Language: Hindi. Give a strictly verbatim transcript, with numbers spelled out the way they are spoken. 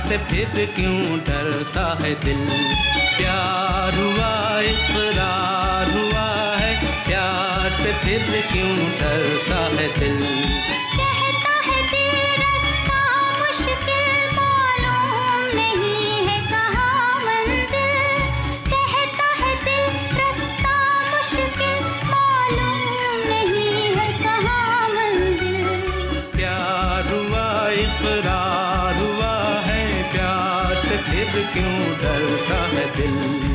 से फिर क्यों डरता है दिल। प्यार हुआ इकरार हुआ है, प्यार से फिर क्यों डरता है दिल। कहता है दिल रास्ता मुश्किल मालूम नहीं है कहाँ मंजिल। कहता है दिल रास्ता मुश्किल मालूम नहीं है कहाँ मंजिल। प्यार हुआ इकरार हुआ है, प्यार से फिर क्यों डरता है दिल।